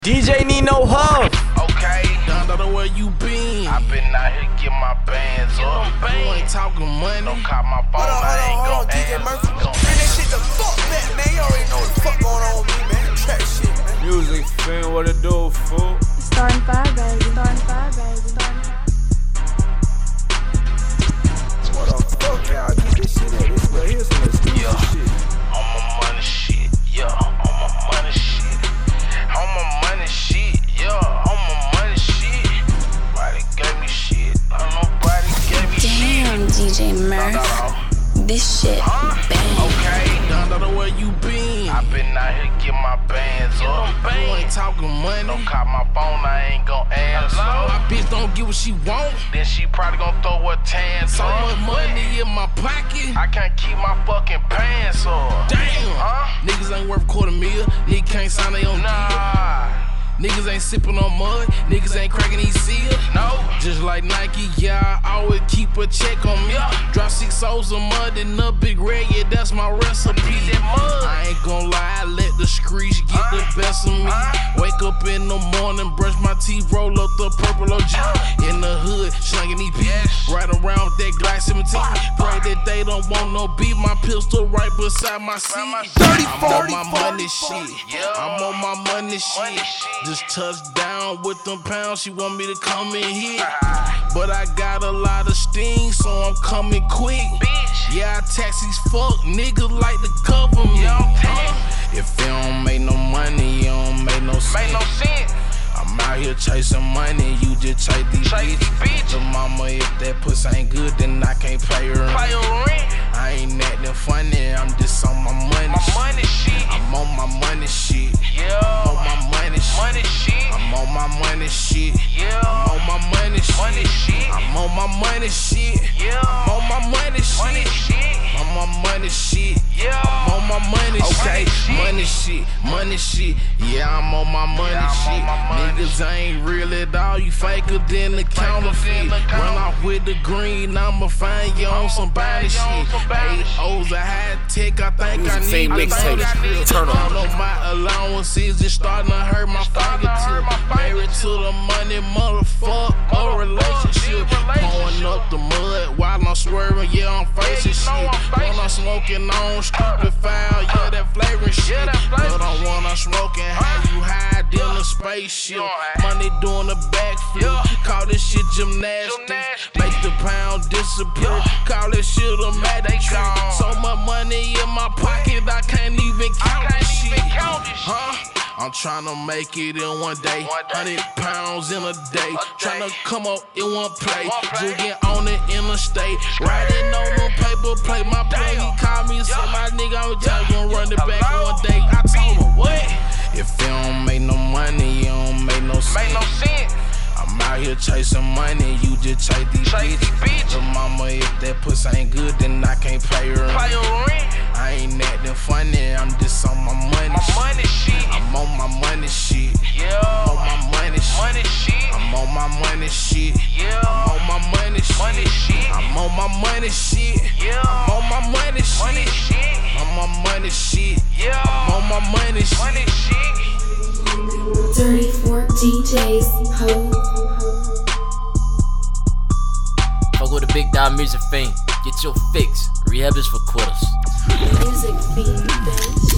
DJ need no hug. Okay, don't know where you been. I been out here getting my bands up. You ain't talking money. Don't call my phone. Hold on, DJ Murphy. Man, that shit the fuck back, man. You already know what the fuck going on with me, man. Track shit, man. Music fan, what it do, fool? Starting fire, baby. Starting fire, baby. Starting fire. What the fuck, y'all get this shit at? This right here's some exclusive shit. On my money shit, yeah. On my money shit. On my money shit, yeah. On my money shit. Nobody gave me shit. Nobody gave me shit. Damn, DJ Murph. This shit bang. Okay, don't know where you been. I been out here getting my bands up. You ain't talking money. Don't call my phone, I ain't gon' answer. My bitch don't get what she want. Then she probably gon' throw her tans so much money in my pocket, I can't keep my fucking pants on. Damn, niggas ain't worth $250,000. Niggas can't sign they own deal. Niggas ain't sippin' on mud, niggas ain't cracking these seals. No, just like Nike, yeah, I always keep a check on me. Drop 6 O's of mud and a big red, yeah, that's my recipe. I ain't gon' lie, I let the screech get the best of me. Wake up in the morning, brush my teeth, roll up the purple OG. In the hood, slanging these bitches, right around with that Glock 17. Pray that they don't want no beat, my pistol right beside my seat. I'm on my money shit, I'm on my money shit. Just touched down with them pounds, she want me to come in here. But I got a lot of sting, so I'm coming quick. Yeah, I tax these fuck niggas like the government. If you don't make no money, you don't make no sense. I'm out here chasing money, you just chase these bitches. The mama, if that pussy ain't good, then I can't pay her rent. I ain't acting funny, I'm just on my money shit. I'm on my money shit. I'm on my money shit. I'm on my money shit. I'm on my money shit. I'm on my money shit. I'm on my money shit. I'm on my money shit. I'm on my money shit. Money shit. Yeah, I'm on my money shit. Niggas ain't real at all, you faker than the counterfeit. Run off with the green, I'ma find you on somebody shit. 8 O's a high tech, I think I need to turn on my allowances, just starting to hurt my fingertips. Married to the money, motherfucker, relationship. Pouring up the mud while I'm swerving, yeah, I'm facing shit. When I'm smoking on stupid foul, yeah, that flavoring shit. But I wanna smoking, how you hide in a spaceship. Money doing a backflip, call this shit gymnastics. Make the pound disappear, call this shit a magic trick. So much money in my pocket, I can't even count this shit. I'm tryna make it in one day, 100 pounds in a day. Tryna come up in one play, just get on it in a state. Riding on no paper plate, my play, he called me and said, my nigga, I'm just gonna run it back one day. I told him, what? If you don't make no money, you don't make no sense. I'm out here chasing money, you just chase these bitches. The mama, if that pussy ain't good, then I can't pay her rent. I ain't acting funny, I'm just on my money shit. I'm on my money shit. I'm on my money shit. I'm on my money shit. I'm on my money shit. I'm on my money shit. I'm on my money shit. I'm on my money shit. I'm on my money shit. 34 DJs, ho. Fuck with a big dog music fiend. Get your fix. Rehab is for quitters. Music fiend, bitch.